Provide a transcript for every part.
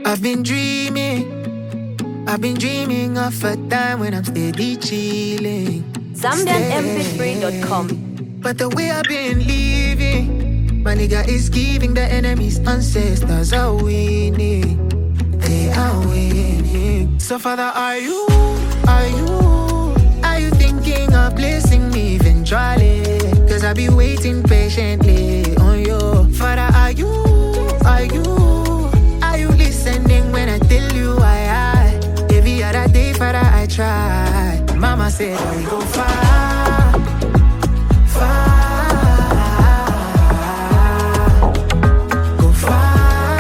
I've been dreaming of a time when I'm steady chilling. ZambianMP3.com. But the way I've been living, my nigga is giving the enemy's ancestors are winning. They are winning. So Father, are you thinking of blessing me eventually? Cause I be waiting patiently on you. Father, are you listening when I tell you I every other day, Father, I try. Mama said I will go far, go far.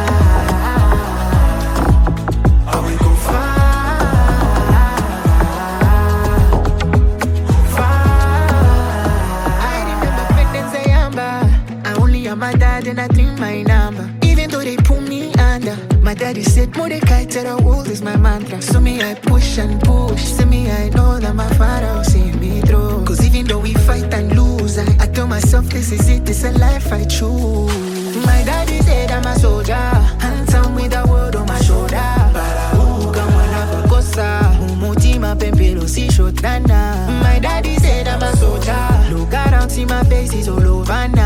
I will go far. I remember back then say I only have my dad and I think my number. Even though they put me under, my daddy said Mordecai to the world is my mantra. So me I push and push. See me I know that my father will see me through. Cause even though we fight and lose, I tell myself this is it, this a life I choose. My daddy said I'm a soldier, handsome with the world on my shoulder. Parauga mwana vakosa, umutima pempelo si shotana. My daddy said I'm a soldier, look around see my face is all over now.